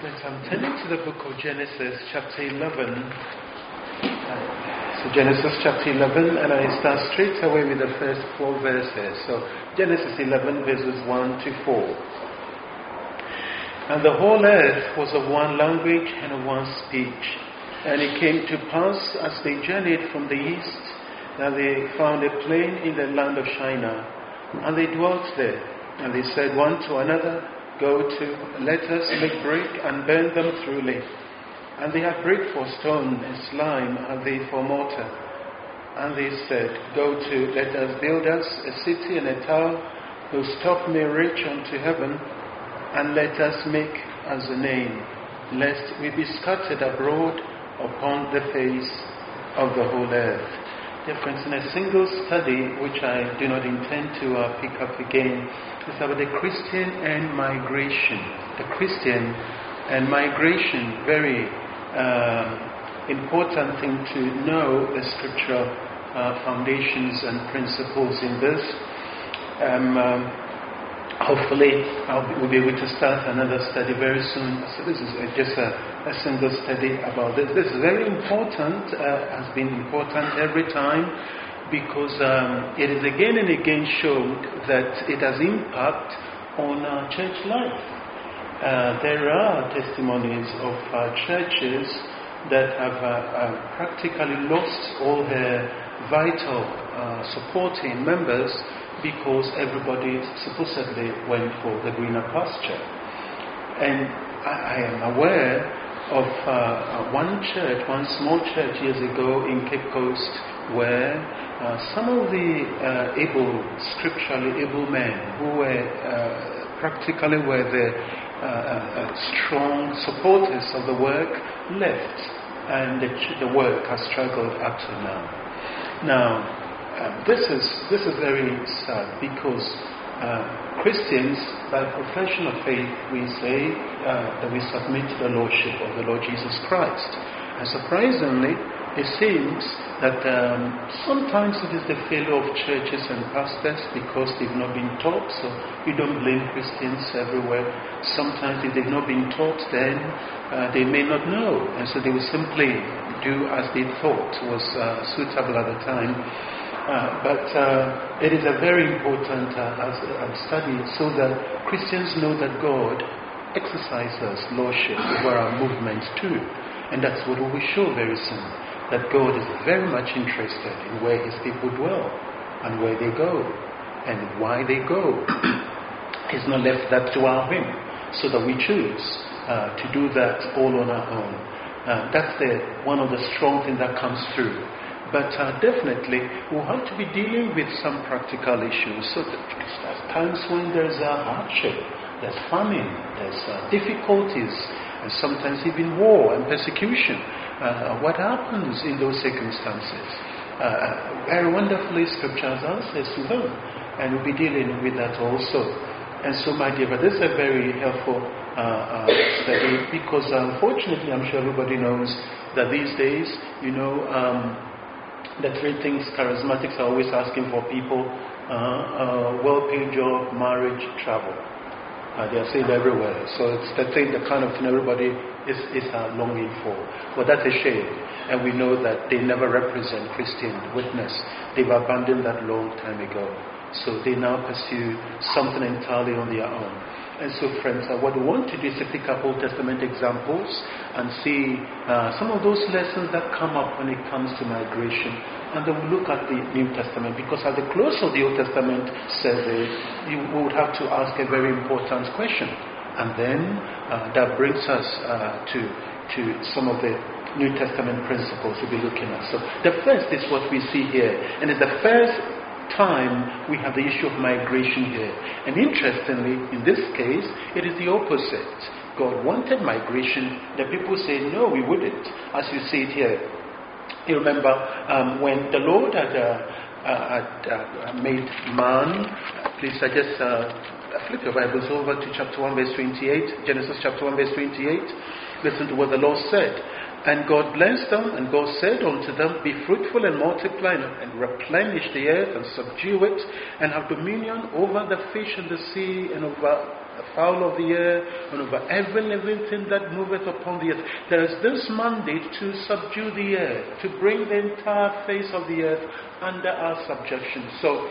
Yes, I'm turning to the book of Genesis, chapter 11. So Genesis chapter 11, and I start straight away with the first 4 verses. So Genesis 11, verses 1 to 4. And the whole earth was of one language and of one speech. And it came to pass, as they journeyed from the east, that they found a plain in the land of Shinar, and they dwelt there. And they said one to another, Go to, let us make brick and burn them thoroughly. And they had brick for stone and slime, and they for mortar. And they said, Go to, let us build us a city and a tower, whose top may reach unto heaven, and let us make us a name, lest we be scattered abroad upon the face of the whole earth. Dear friends, in a single study, which I do not intend to pick up again, is about the Christian and migration. The Christian and migration, very important thing to know the scriptural foundations and principles in this. Hopefully, we'll be able to start another study very soon. So this is just a single study about this. This is very important, has been important every time, because it is again and again showed that it has impact on our church life. There are testimonies of churches that have practically lost all their vital supporting members because everybody supposedly went for the greener pasture. And I am aware of one church, one small church years ago in Cape Coast, where some of the scripturally able men who were practically were the strong supporters of the work left, and the work has struggled up to now. Now, this is very sad, because Christians, by profession of faith, we say that we submit to the Lordship of the Lord Jesus Christ. And surprisingly, it seems that sometimes it is the failure of churches and pastors because they've not been taught. So we don't blame Christians everywhere. Sometimes if they've not been taught, then they may not know. And so they will simply do as they thought was suitable at the time. But it is a very important study, so that Christians know that God exercises lordship over our movements too. And that's what we will show very soon, that God is very much interested in where His people dwell and where they go and why they go. He's not left that to our whim, so that we choose to do that all on our own. That's one of the strong things that comes through. But definitely, we'll have to be dealing with some practical issues. So there's times when there's hardship, there's famine, there's difficulties, and sometimes even war and persecution. What happens in those circumstances? Very wonderfully, Scripture has answers to them, and we'll be dealing with that also. And so, my dear, but this is a very helpful study, because unfortunately, I'm sure everybody knows that these days, the 3 things charismatics are always asking for people: well-paid job, marriage, travel. They are saying everywhere. So it's the kind of thing everybody is longing for. But that's a shame. And we know that they never represent Christian witness. They've abandoned that long time ago. So they now pursue something entirely on their own. And so, friends, what we want to do is to pick up Old Testament examples and see some of those lessons that come up when it comes to migration. And then we'll look at the New Testament, because at the close of the Old Testament survey, you would have to ask a very important question. And then that brings us to some of the New Testament principles we'll be looking at. So the first is what we see here. And it's the first time we have the issue of migration here. And interestingly, in this case, it is the opposite. God wanted migration. The people say, no, we wouldn't. As you see it here, you remember when the Lord had made man. Please, I just flip your Bibles over to chapter 1, verse 28. Genesis chapter 1, verse 28. Listen to what the Lord said. And God blessed them, and God said unto them, Be fruitful and multiply, and replenish the earth, and subdue it, and have dominion over the fish in the sea, and over the fowl of the air, and over every living thing that moveth upon the earth. There is this mandate to subdue the earth, to bring the entire face of the earth under our subjection. So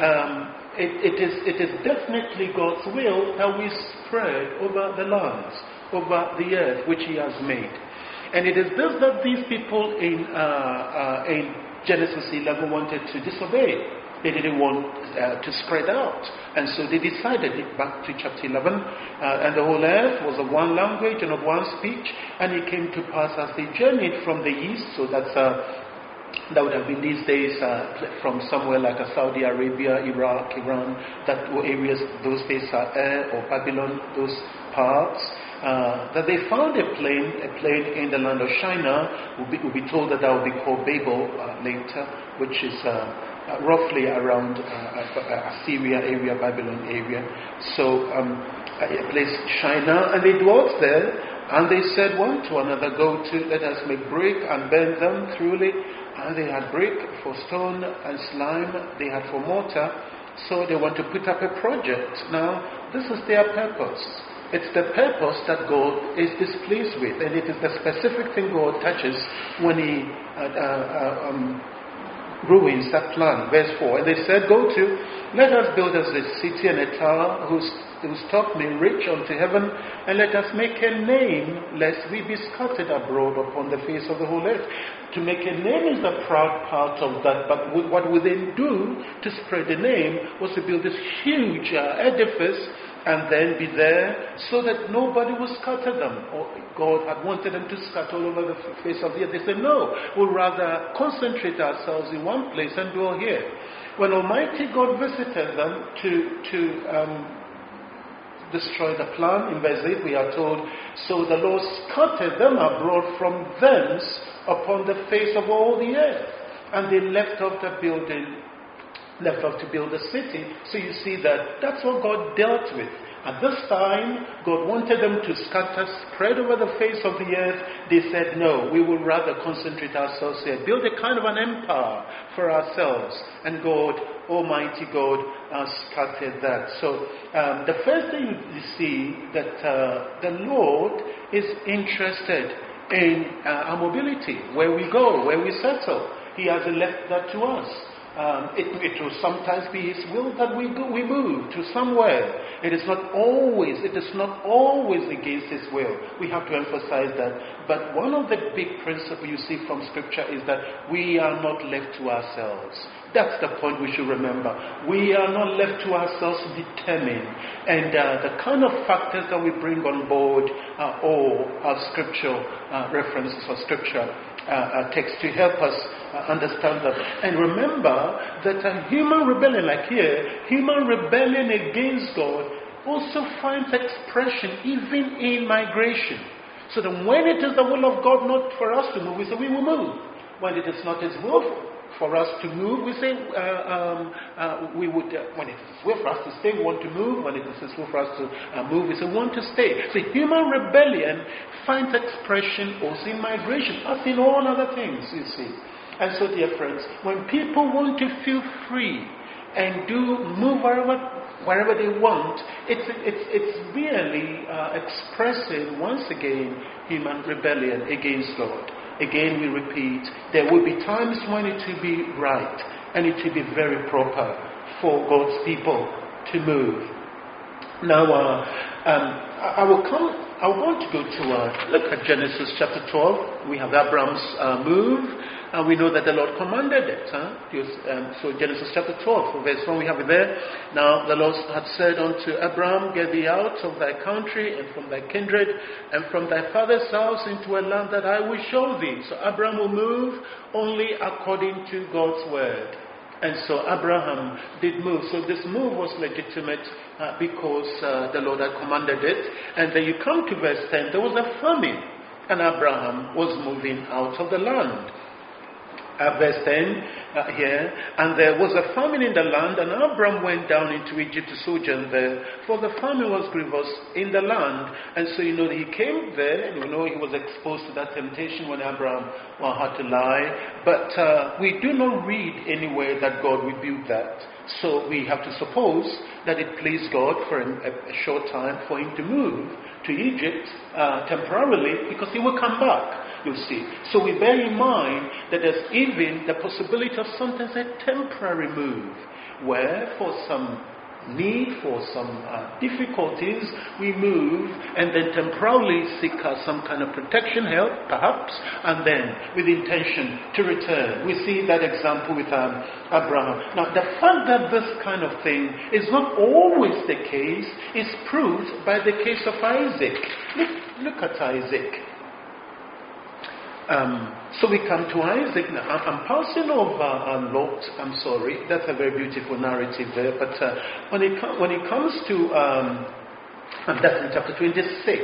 it is definitely God's will that we spread over the lands, over the earth which He has made. And it is this that these people in Genesis 11 wanted to disobey. They didn't want to spread out. And so they decided, back to chapter 11, and the whole earth was of one language and of one speech. And it came to pass as they journeyed from the east, so that would have been these days from somewhere like Saudi Arabia, Iraq, Iran, that were areas, those days are or Babylon, those parts. That they found a plain in the land of Shinar. We'll be told that will be called Babel later, which is roughly around Assyria area, Babylon area. So a place Shinar, and they dwelt there, and they said one to another, let us make brick and burn them thoroughly. And they had brick for stone and slime, they had for mortar. So they want to put up a project. Now, this is their purpose. It's the purpose that God is displeased with, and it is the specific thing God touches when He ruins that plan. Verse 4, and they said, let us build us a city and a tower whose top may reach unto heaven, and let us make a name, lest we be scattered abroad upon the face of the whole earth. To make a name is the proud part of that, but what we then do to spread the name was to build this huge edifice and then be there so that nobody will scatter them. Or God had wanted them to scatter all over the face of the earth. They said, no, we'll rather concentrate ourselves in one place and dwell here. When Almighty God visited them to destroy the plan, in verse 8 we are told, so the Lord scattered them abroad from thence upon the face of all the earth. And they left off to build the city. So you see that's what God dealt with. At this time, God wanted them to scatter, spread over the face of the earth. They said, no, we will rather concentrate ourselves here, build a kind of an empire for ourselves. And God, Almighty God, scattered that. So the first thing you see that the Lord is interested in our mobility, where we go, where we settle. He has left that to us. It will sometimes be His will that we move to somewhere. It is not always against His will. We have to emphasize that. But one of the big principles you see from Scripture is that we are not left to ourselves. That's the point we should remember. We are not left to ourselves to determine. And the kind of factors that we bring on board all our scriptural references or scripture text to help us understand that. And remember that a human rebellion, like here, human rebellion against God also finds expression even in migration. So that when it is the will of God not for us to move, we say we will move. When it is not His will for us to move, we say we would. When it is His will for us to stay, we want to move. When it is His will for us to move, we say we want to stay. So human rebellion finds expression also in migration, as in all other things, you see. And so, dear friends, when people want to feel free and move wherever they want, it's really expressing once again human rebellion against God. Again, we repeat, there will be times when it will be right and it will be very proper for God's people to move. Now, I want to go to look at Genesis chapter 12. We have Abraham's move, and we know that the Lord commanded it. So Genesis chapter 12, verse 1, we have it there. Now the Lord had said unto Abraham, get thee out of thy country and from thy kindred and from thy father's house into a land that I will show thee. So Abraham will move only according to God's word. And so Abraham did move. So this move was legitimate because the Lord had commanded it. And then you come to verse 10, there was a famine, and Abraham was moving out of the land. verse 10 here. And there was a famine in the land, and Abram went down into Egypt to sojourn there, for the famine was grievous in the land. And so, he came there, and he was exposed to that temptation when Abram had to lie. But we do not read anywhere that God rebuked that. So we have to suppose that it pleased God for a short time for him to move to Egypt temporarily, because he will come back, you see. So we bear in mind that there's even the possibility of sometimes a temporary move, where for some need, for some difficulties, we move and then temporarily seek some kind of protection, help perhaps, and then with the intention to return. We see that example with Abraham. Now, the fact that this kind of thing is not always the case is proved by the case of Isaac. Look at Isaac. So we come to Isaac now. I'm passing over Lot. I'm sorry. That's a very beautiful narrative there. But when it comes to, that's in chapter 26.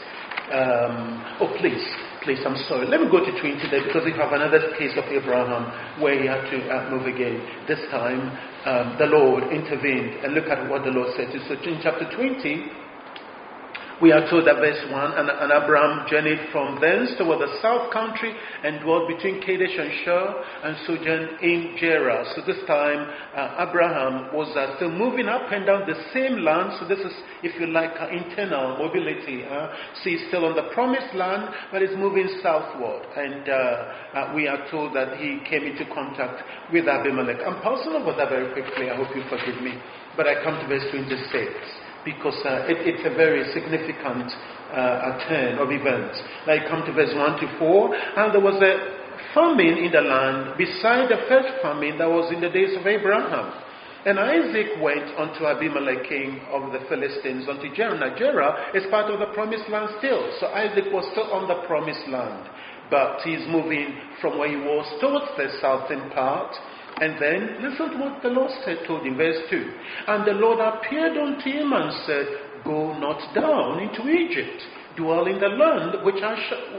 Please, I'm sorry. Let me go to 20 there, because we have another case of Abraham where he had to move again. This time, the Lord intervened. And look at what the Lord said. So in chapter 20, we are told that verse 1, and Abraham journeyed from thence toward the south country and dwelt between Kadesh and Shur and sojourned in Gerar. So this time, Abraham was still moving up and down the same land. So this is, if you like, internal mobility. So he's still on the promised land, but he's moving southward. And we are told that he came into contact with Abimelech. I'm passing over that very quickly. I hope you forgive me. But I come to verse 26. Because it's a very significant turn of events. Now I come to verse 1 to 4, and there was a famine in the land beside the first famine that was in the days of Abraham. And Isaac went unto Abimelech, king of the Philistines, unto Gerar. Now Gerar is part of the promised land still. So Isaac was still on the promised land. But he's moving from where he was towards the southern part. And then, listen to what the Lord told him, verse 2. And the Lord appeared unto him and said, Go not down into Egypt, dwell in the land which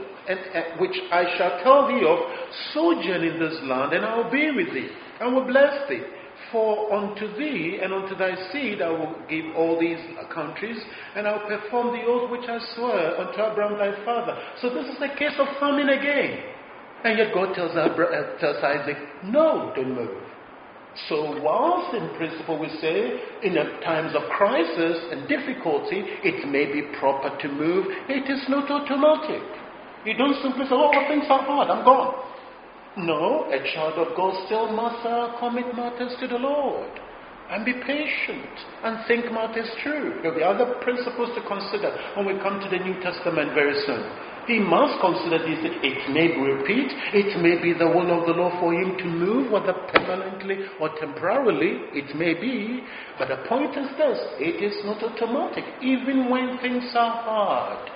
I shall tell thee of, sojourn in this land, and I will be with thee, and will bless thee. For unto thee and unto thy seed I will give all these countries, and I will perform the oath which I swear unto Abraham thy father. So this is a case of famine again. And yet God tells Isaac, no, don't move. So whilst in principle we say, in times of crisis and difficulty, it may be proper to move, it is not automatic. You don't simply say, things are hard, I'm gone. No, a child of God still must commit matters to the Lord. And be patient and think matters through. There will be other principles to consider when we come to the New Testament very soon. He must consider this. It may be repeat. It may be the will of the Lord for him to move, whether permanently or temporarily. It may be. But the point is this. It is not automatic, even when things are hard.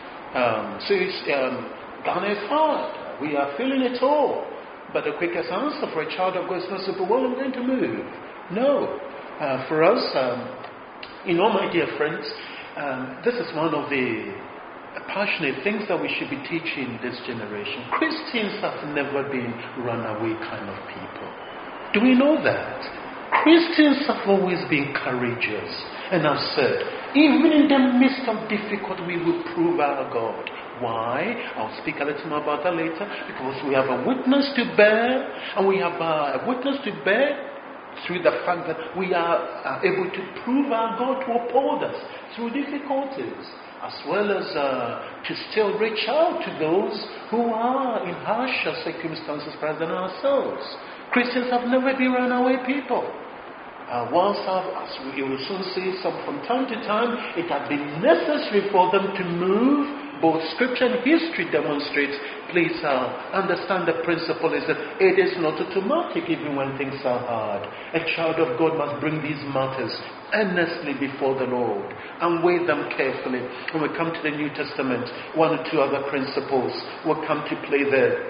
Ghana is hard. We are feeling it all. But the quickest answer for a child of God is not simple, I'm going to move. No. For us, my dear friends, this is one of the passionate things that we should be teaching this generation. Christians have never been runaway kind of people. Do we know that? Christians have always been courageous. And I've said, even in the midst of difficulty, we will prove our God. Why? I'll speak a little more about that later. Because we have a witness to bear, and we have a witness to bear through the fact that we are able to prove our God to uphold us through difficulties, as well as to still reach out to those who are in harsher circumstances rather than ourselves. Christians have never been runaway people. As we will soon see, from time to time, it has been necessary for them to move. Both scripture and history demonstrates. Please understand the principle is that it is not automatic even when things are hard. A child of God must bring these matters earnestly before the Lord and weigh them carefully. When we come to the New Testament, one or two other principles will come to play there.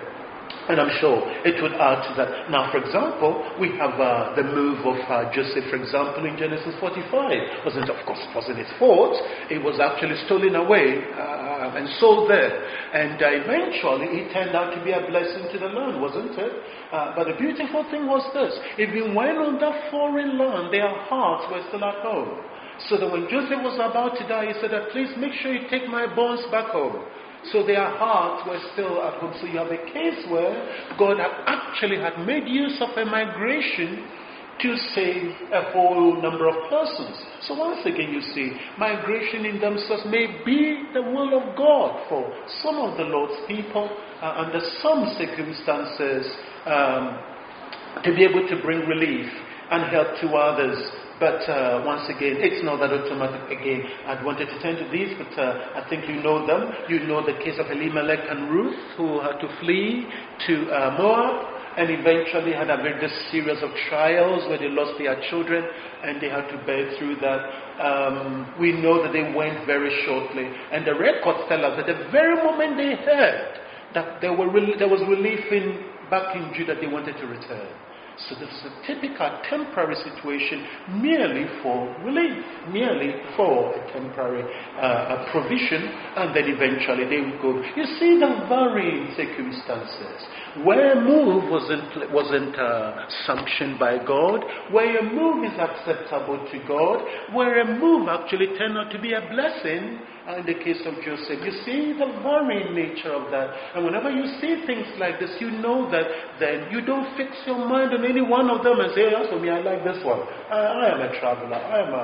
And I'm sure it would add to that. Now, for example, we have the move of Joseph, for example, in Genesis 45. Wasn't his fault. It was actually stolen away and sold there. And eventually, it turned out to be a blessing to the land, wasn't it? But the beautiful thing was this. Even when on that foreign land, their hearts were still at home. So that when Joseph was about to die, he said, please make sure you take my bones back home. So their hearts were still at home. So you have a case where God had made use of a migration to save a whole number of persons. So once again you see, migration in themselves may be the will of God for some of the Lord's people under some circumstances to be able to bring relief and help to others. But once again, it's not that automatic. Again, I'd wanted to turn to these, but I think you know them. You know the case of Elimelech and Ruth, who had to flee to Moab, and eventually had a very series of trials where they lost their children, and they had to bear through that. We know that they went very shortly, and the records tell us that the very moment they heard that there was relief back in Judah, they wanted to return. So this is a typical temporary situation merely for relief, merely for a temporary provision, and then eventually they will go. You see the varying circumstances. Where a move wasn't sanctioned by God, where a move is acceptable to God, where a move actually turned out to be a blessing, in the case of Joseph. You see the varying nature of that. And whenever you see things like this, you know that then you don't fix your mind on any one of them and say, as for me, I like this one. I am a traveler.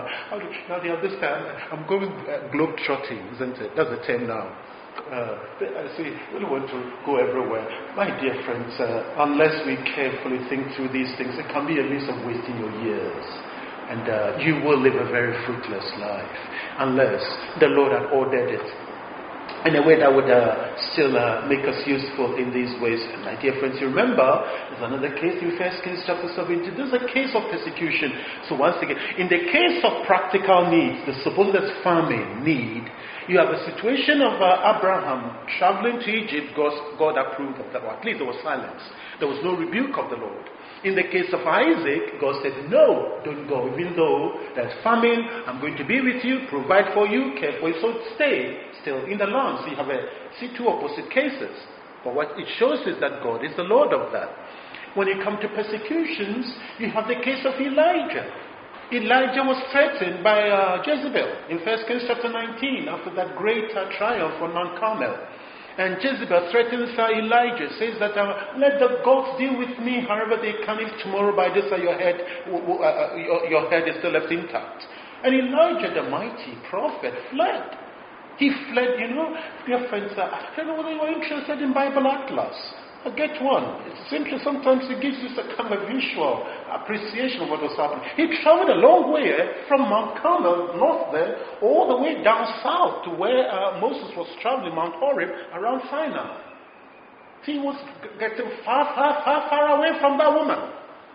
I'm going globe-trotting, isn't it? That's the term now. I say, we don't want to go everywhere. My dear friends, unless we carefully think through these things, it can be a means of wasting your years. And you will live a very fruitless life unless the Lord had ordered it in a way that would still make us useful in these ways. And my dear friends, you remember, there's another case in 1 Kings chapter 17. This is a case of persecution. So once again, in the case of practical needs, the supposed famine need, you have a situation of Abraham traveling to Egypt. God approved of that, or at least there was silence. There was no rebuke of the Lord. In the case of Isaac, God said, no, don't go. Even though there's famine, I'm going to be with you, provide for you, care for you. So stay still in the land. So you have two opposite cases. But what it shows is that God is the Lord of that. When you come to persecutions, you have the case of Elijah. Elijah was threatened by Jezebel in 1 Kings chapter 19 after that great triumph on Mount Carmel. And Jezebel threatens Elijah, says that let the gods deal with me however they can, if tomorrow by this your head is still left intact. And Elijah, the mighty prophet, fled. He fled, dear friends, I don't know whether you're interested in Bible Atlas. Get one. It's simply sometimes it gives you a kind of visual appreciation of what was happening. He traveled a long way from Mount Carmel, north there, all the way down south to where Moses was traveling, Mount Horeb, around Sinai. He was getting far, far, far, far away from that woman.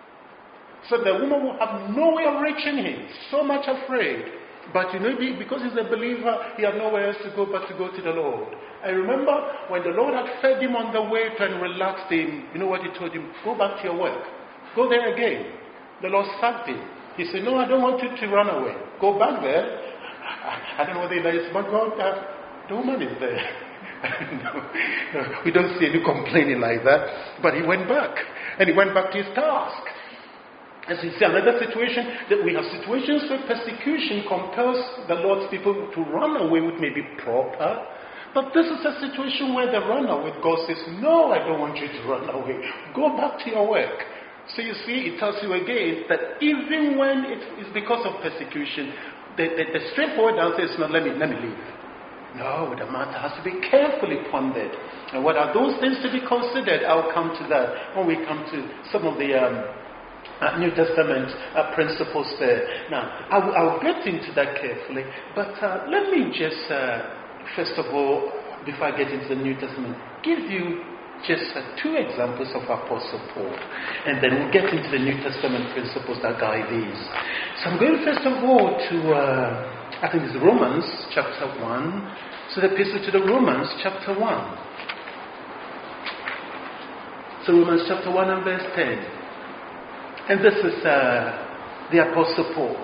So the woman will have no way of reaching him, so much afraid. But because he's a believer, he had nowhere else to go but to go to the Lord. I remember when the Lord had fed him on the way to and relaxed him, you know what he told him? Go back to your work. Go there again. The Lord sacked him. He said, no, I don't want you to run away. Go back there. I don't know whether that is, but God, the woman is there. No, we don't see any complaining like that. But he went back. And he went back to his task. As you see, another situation, that we have situations where persecution compels the Lord's people to run away, which may be proper. But this is a situation where the runaway, God says, no, I don't want you to run away. Go back to your work. So you see, it tells you again that even when it's because of persecution, the straightforward answer is not, let me leave. No, the matter has to be carefully pondered. And what are those things to be considered? I'll come to that when we come to some of the New Testament principles there. Now, I'll get into that carefully, but let me just, first of all, before I get into the New Testament, give you just two examples of Apostle Paul, and then we'll get into the New Testament principles that guide these. So I'm going first of all to, I think it's Romans chapter 1, so the epistle to the Romans chapter 1. So Romans chapter 1 and verse 10. And this is the Apostle Paul.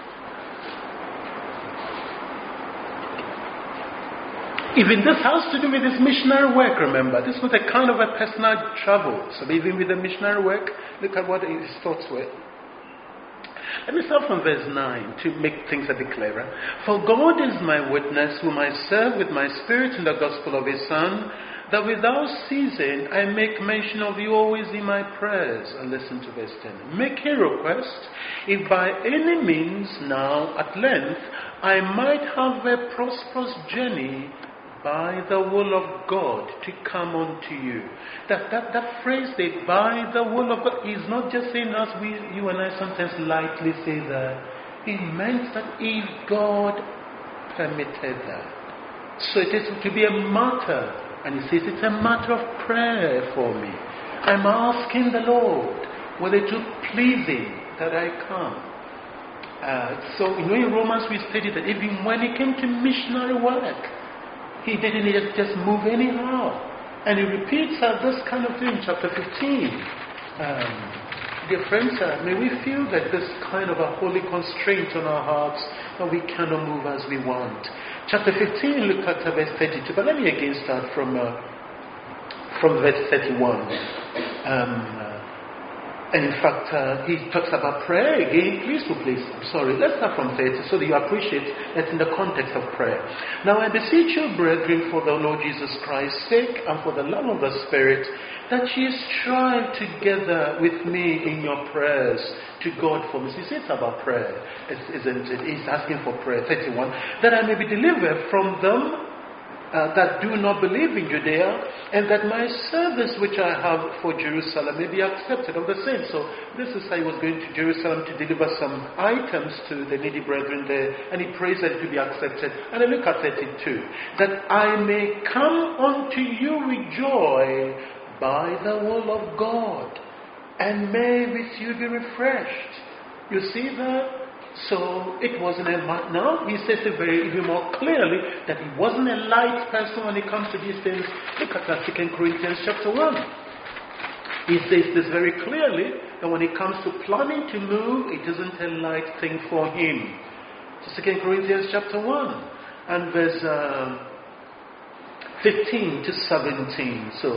Even this has to do with his missionary work, remember. This was a kind of a personal travel. So even with the missionary work, look at what his thoughts were. Let me start from verse 9 to make things a bit clearer. For God is my witness, whom I serve with my spirit in the gospel of his Son, that without ceasing I make mention of you always in my prayers. And listen to verse 10. Make a request, if by any means now at length I might have a prosperous journey by the will of God to come unto you. That phrase, that by the will of God, is not just saying as you and I sometimes lightly say that. It meant that if God permitted that. So it is to be a matter, and he says it's a matter of prayer for me. I'm asking the Lord whether it will please him that I come. So in Romans we studied that even when it came to missionary work, he didn't just move anyhow. And he repeats this kind of thing in chapter 15. Dear friends, may we feel that this kind of a holy constraint on our hearts, that we cannot move as we want. Chapter 15, look at verse 32. But let me again start from verse 31. And in fact, he talks about prayer again. Please. Let's start from 30 so that you appreciate that in the context of prayer. Now I beseech you, brethren, for the Lord Jesus Christ's sake and for the love of the Spirit, that ye strive together with me in your prayers to God for me. So it's about prayer, isn't it? He's asking for prayer. 31. That I may be delivered from them that do not believe in Judea, and that my service which I have for Jerusalem may be accepted of the same. So this is how he was going to Jerusalem to deliver some items to the needy brethren there, and he prays that it will be accepted. And then look at 32. That I may come unto you with joy by the will of God, and may with you be refreshed. You see that? So it wasn't a now he says it even more clearly that he wasn't a light person when it comes to these things. Look at that 2 Corinthians chapter 1. He says this very clearly, that when it comes to planning to move, it isn't a light thing for him. So 2 Corinthians chapter 1 and verse 15 to 17. So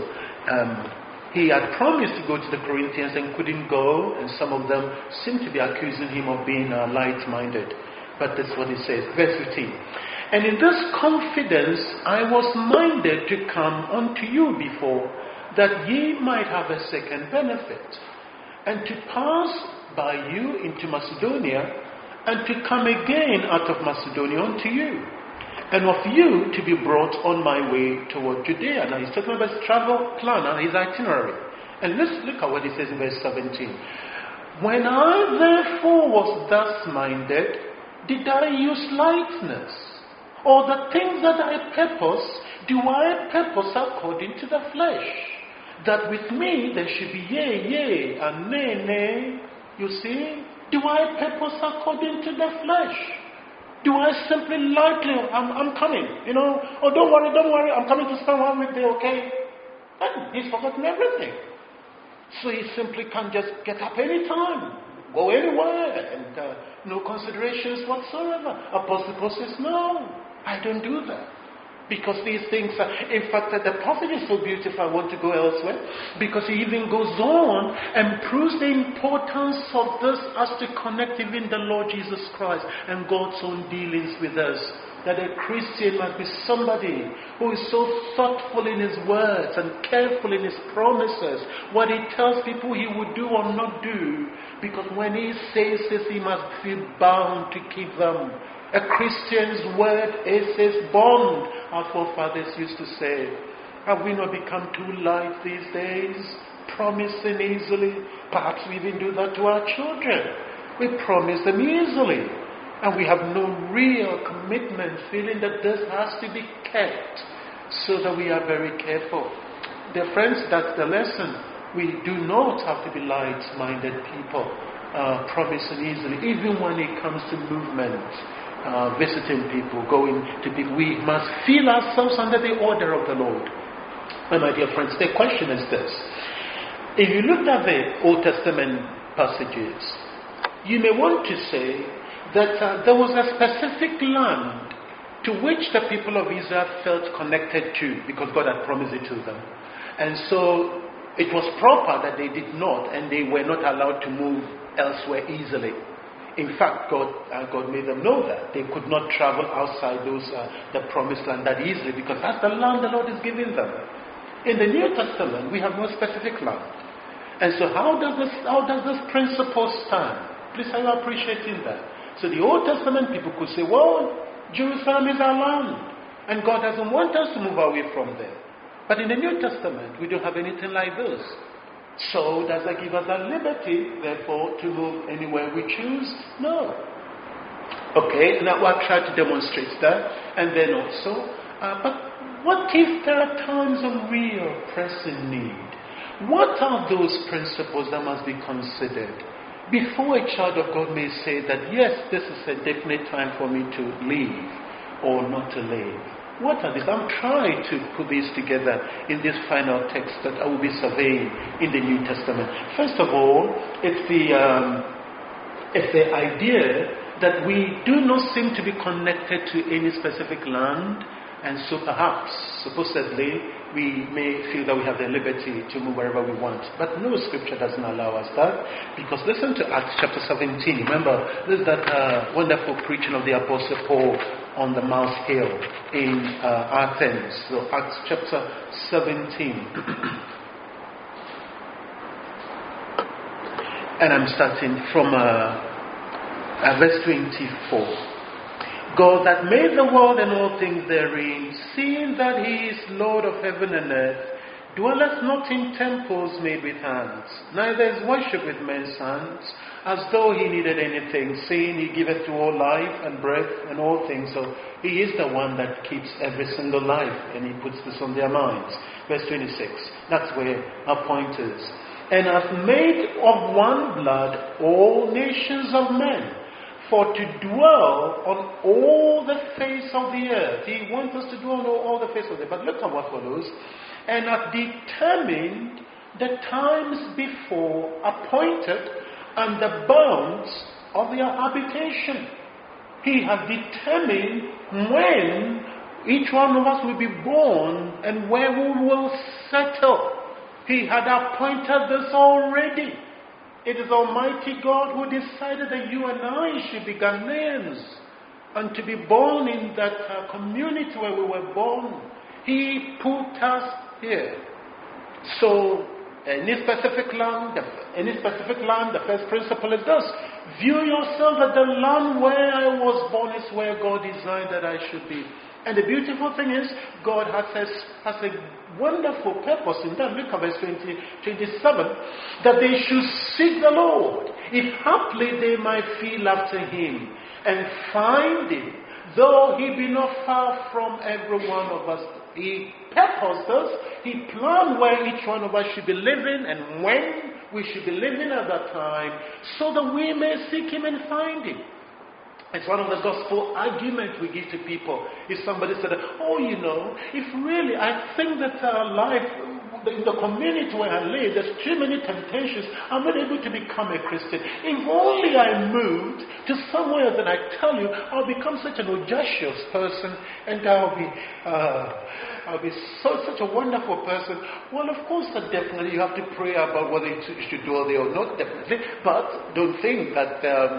he had promised to go to the Corinthians and couldn't go, and some of them seem to be accusing him of being light-minded. But that's what he says. Verse 15. And in this confidence I was minded to come unto you before, that ye might have a second benefit, and to pass by you into Macedonia, and to come again out of Macedonia unto you, and of you to be brought on my way toward Judea. Now he's talking about his travel plan and his itinerary. And let's look at what he says in verse 17. When I therefore was thus minded, did I use lightness? Or the things that I purpose, do I purpose according to the flesh? That with me there should be yea, yea, and nay, nay. You see? Do I purpose according to the flesh? Do I simply lightly, I'm coming, oh, don't worry, I'm coming to spend 1 week there, okay? And he's forgotten everything. So he simply can't just get up any time, go anywhere, and no considerations whatsoever. Apostle Paul says, no, I don't do that. Because these things are, in fact, the passage is so beautiful, I want to go elsewhere, because he even goes on and proves the importance of this as to connect even the Lord Jesus Christ and God's own dealings with us. That a Christian must be somebody who is so thoughtful in his words and careful in his promises, what he tells people he would do or not do, because when he says this, he must feel bound to keep them. A Christian's word is his bond, our forefathers used to say. Have we not become too light these days, promising easily? Perhaps we even do that to our children. We promise them easily, and we have no real commitment, feeling that this has to be kept, so that we are very careful. Dear friends, that's the lesson. We do not have to be light-minded people, promising easily, even when it comes to movement. Visiting people, going to people. We must feel ourselves under the order of the Lord. And my dear friends, the question is this. if you look at the Old Testament passages, you may want to say that there was a specific land to which the people of Israel felt connected to because God had promised it to them. And so it was proper that they did not, and they were not allowed to move elsewhere easily. In fact, God made them know that they could not travel outside the promised land that easily because that's the land the Lord is giving them. In the New Testament, we have no specific land. And so how does this principle stand? Please, are you appreciating that? So the Old Testament people could say, well, Jerusalem is our land, and God doesn't want us to move away from there. But in the New Testament, we don't have anything like this. So does that give us a liberty, therefore, to move anywhere we choose? No. Okay, now I'll try to demonstrate that. And then also, but what if there are times of real pressing need? What are those principles that must be considered before a child of God may say that, yes, this is a definite time for me to leave or not to leave? What are these? I'm trying to put these together in this final text that I will be surveying in the New Testament. First of all, it's the idea that we do not seem to be connected to any specific land, and so perhaps, supposedly, we may feel that we have the liberty to move wherever we want. But no, Scripture doesn't allow us that, because listen to Acts chapter 17. Remember, this is that wonderful preaching of the Apostle Paul on the Mount Hill in Athens. So Acts chapter 17. And I'm starting from verse 24. God that made the world and all things therein, seeing that he is Lord of heaven and earth, dwelleth not in temples made with hands, neither is worship with men's hands, as though he needed anything, seeing he giveth to all life and breath and all things. So he is the one that keeps every single life, and he puts this on their minds. Verse 26, that's where our point is. And hath made of one blood all nations of men, for to dwell on all the face of the earth. He wants us to dwell on all the face of the earth. But look at what follows. And hath determined the times before appointed and the bounds of their habitation. He has determined when each one of us will be born and where we will settle. He had appointed this already. It is Almighty God who decided that you and I should be Ghanaians and to be born in that community where we were born. He put us here. So, any specific land, the first principle is this: view yourself that the land where I was born is where God designed that I should be. And the beautiful thing is, God has a wonderful purpose in that. Look at verse 27, that they should seek the Lord, if haply they might feel after him, and find him, though he be not far from every one of us. He purposed us, he planned where each one of us should be living, and when we should be living at that time, so that we may seek him and find him. It's one of the gospel arguments we give to people. If somebody said, oh, you know, if really I think that life in the community where I live, there's too many temptations, I'm not able to become a Christian. If only I moved to somewhere that I tell you, I'll become such an audacious person, and I'll be such a wonderful person. Well, of course, definitely you have to pray about whether you should do it or not, definitely. But don't think that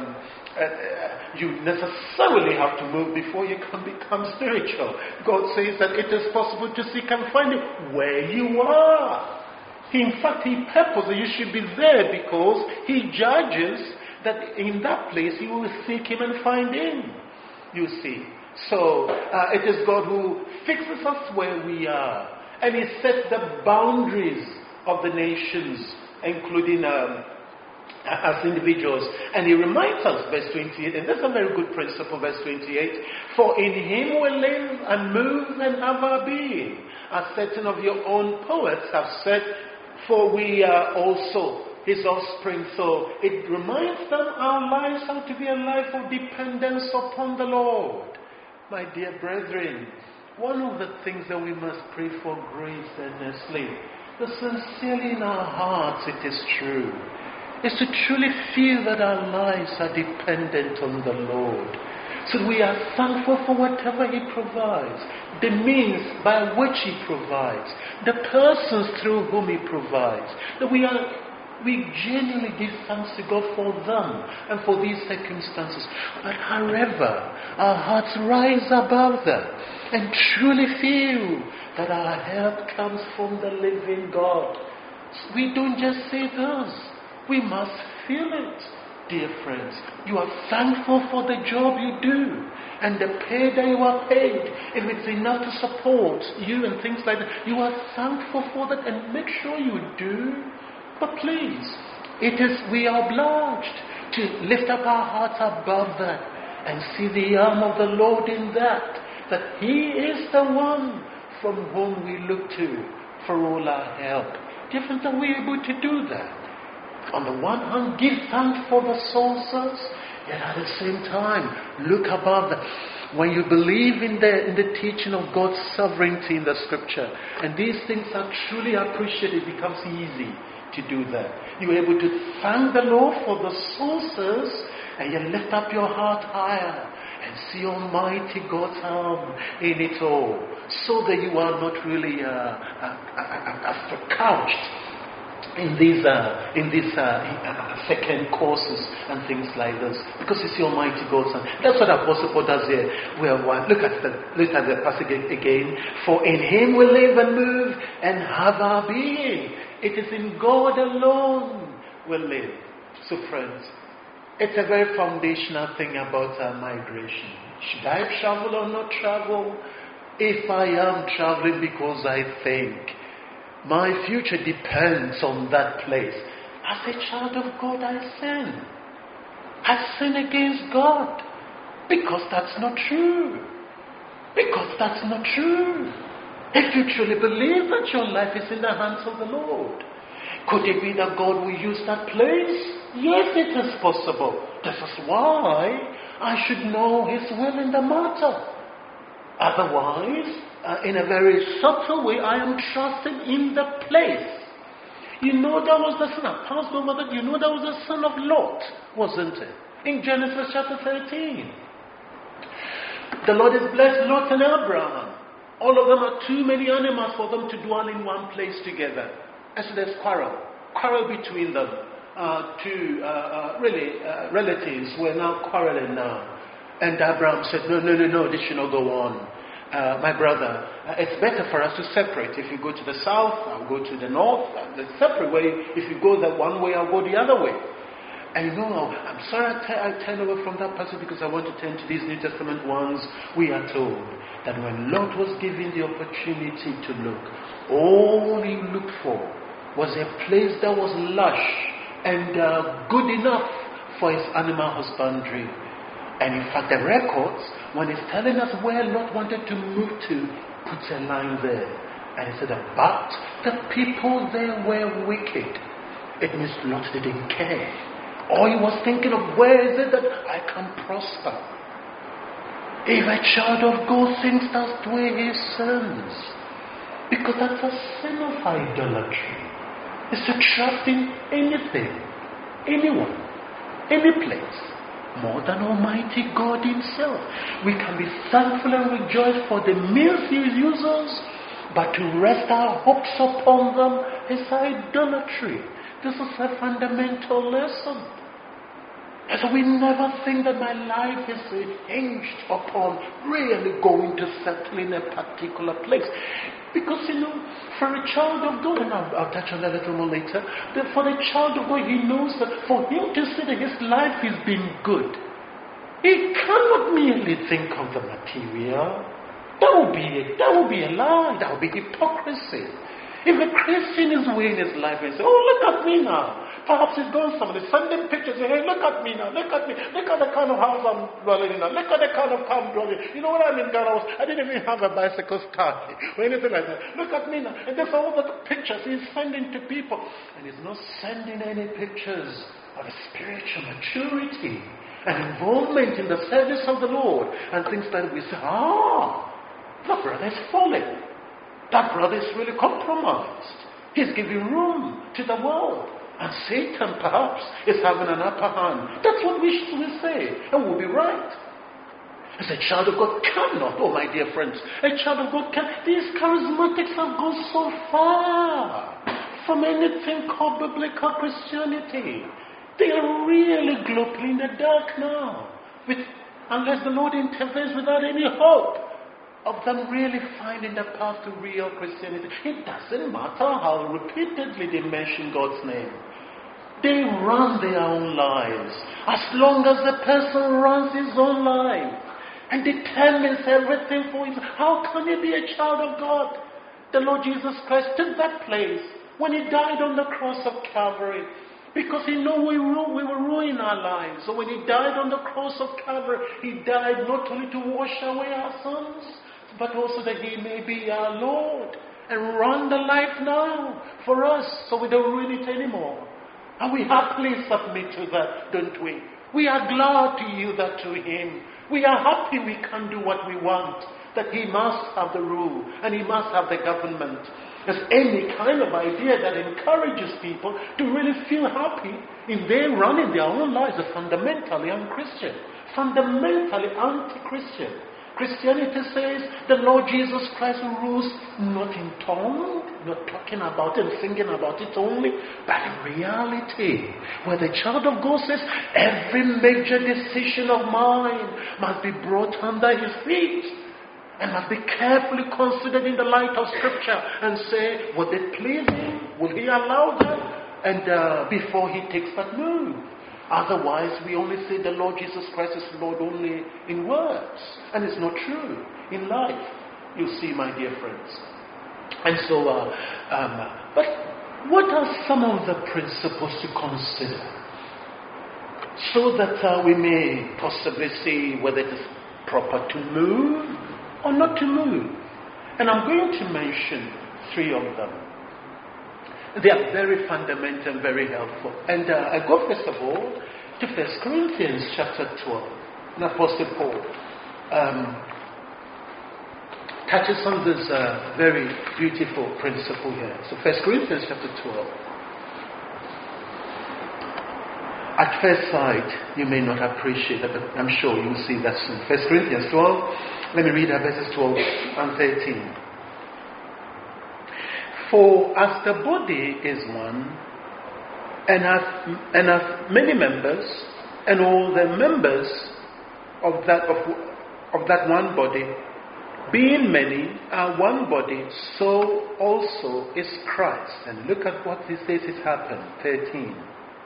you necessarily have to move before you can become spiritual. God says that it is possible to seek and find Him where you are. In fact, He purposes that you should be there because He judges that in that place you will seek Him and find Him. You see. So, it is God who fixes us where we are. And He sets the boundaries of the nations, including as individuals. And He reminds us, verse 28, and that's a very good principle, verse 28, for in Him we live and move and have our being. As certain of your own poets have said, for we are also His offspring. So it reminds them our lives are to be a life of dependence upon the Lord. My dear brethren, one of the things that we must pray for grace earnestly that sincerely in our hearts it is true, is to truly feel that our lives are dependent on the Lord. So we are thankful for whatever He provides, the means by which He provides, the persons through whom He provides. That we genuinely give thanks to God for them and for these circumstances. But however, our hearts rise above that and truly feel that our help comes from the living God. We don't just say this, we must feel it. Dear friends, you are thankful for the job you do and the pay that you are paid. If it's enough to support you and things like that, you are thankful for that, and make sure you do. But please, we are obliged to lift up our hearts above that and see the arm of the Lord in that He is the one from whom we look to for all our help. Different are we able to do that? On the one hand, give thanks for the sources, yet at the same time, look above that. When you believe in the teaching of God's sovereignty in the Scripture, and these things are truly appreciated, it becomes easy to do that. You're able to thank the Lord for the sources, and you lift up your heart higher and see Almighty God's arm in it all, so that you are not really couched in these second courses and things like this, because it's the Almighty God's Son. That's what Apostle Paul does here. Look at the passage again. For in Him we live and move and have our being. It is in God alone we live. So friends, it's a very foundational thing about migration. Should I travel or not travel? If I am traveling because I think my future depends on that place, as a child of God, I sin. I sin against God. Because that's not true. Because that's not true. If you truly believe that your life is in the hands of the Lord, could it be that God will use that place? Yes, it is possible. This is why I should know His will in the matter. Otherwise, in a very subtle way, I am trusting in the place. You know that was the son. I passed over that. You know that was the son of Lot, wasn't it? In Genesis chapter 13. The Lord has blessed Lot and Abraham. All of them are too many animals for them to dwell in one place together. And so there's quarrel between them. Two relatives were now quarreling now. And Abraham said, no, this should not go on. My brother, it's better for us to separate. If you go to the south, I'll go to the north. The separate way, if you go the one way, I'll go the other way. And I'm sorry I turn away from that passage because I want to turn to these New Testament ones. We are told that when Lot was given the opportunity to look, all he looked for was a place that was lush and good enough for his animal husbandry. And in fact, the records, when it's telling us where Lot wanted to move to, puts a line there. And it said, but the people there were wicked. It means Lot didn't care. Or he was thinking of, where is it that I can prosper? If a child of God thinks that's the way he sins, because that's a sin of idolatry. It's to trust in anything, anyone, any place, more than Almighty God Himself. We can be thankful and rejoice for the means He uses, but to rest our hopes upon them is idolatry. This is a fundamental lesson. And so we never think that my life is hinged upon really going to settle in a particular place. Because, for a child of God, and I'll touch on that a little more later, but for a child of God, he knows that for him to say that his life is being good, he cannot merely think of the material. That would be a lie. That would be hypocrisy. If a Christian is weighing his life and says, oh, look at me now. Perhaps he's gone somewhere, sending pictures, saying, hey, look at me now, look at me. Look at the kind of house I'm dwelling in now. Look at the kind of car I'm driving. You know what I mean, God? I didn't even have a bicycle start or anything like that. Look at me now. And there's all the pictures he's sending to people. And he's not sending any pictures of spiritual maturity and involvement in the service of the Lord. And things like we say, that brother is falling. That brother is really compromised. He's giving room to the world. And Satan, perhaps, is having an upper hand. That's what we should say. And we'll be right. As a child of God cannot, oh my dear friends, a child of God can. These charismatics have gone so far from anything called biblical Christianity. They are really groping in the dark now. Unless the Lord intervenes, without any hope of them really finding the path to real Christianity. It doesn't matter how repeatedly they mention God's name. They run their own lives. As long as the person runs his own life and determines everything for himself, how can he be a child of God? The Lord Jesus Christ took that place when he died on the cross of Calvary, because he knew we were ruining our lives. So when he died on the cross of Calvary, he died not only to wash away our sins, but also that he may be our Lord and run the life now for us, so we don't ruin it anymore. And we happily submit to that, don't we? We are glad to yield that to him. We are happy we can do what we want, that he must have the rule and he must have the government. There's any kind of idea that encourages people to really feel happy in their running their own lives are fundamentally unchristian, fundamentally anti-Christian. Christianity says the Lord Jesus Christ rules not in tongue, not talking about it and singing about it only, but in reality, where the child of God says every major decision of mine must be brought under his feet and must be carefully considered in the light of Scripture and say, would it please him? Will he allow that? And before he takes that move. Otherwise, we only say the Lord Jesus Christ is Lord only in words. And it's not true in life. You see, my dear friends. And so, but what are some of the principles to consider? So that we may possibly see whether it is proper to move or not to move. And I'm going to mention 3 of them. They are very fundamental and very helpful. And I go first of all to 1 Corinthians chapter 12. And Apostle Paul touches on this very beautiful principle here. So 1 Corinthians chapter 12. At first sight, you may not appreciate that, but I'm sure you will see that soon. 1 Corinthians 12, let me read verses 12 and 13. For as the body is one, and hath many members, and all the members of that one body, being many, are one body, so also is Christ. And look at what he says has happened. 13.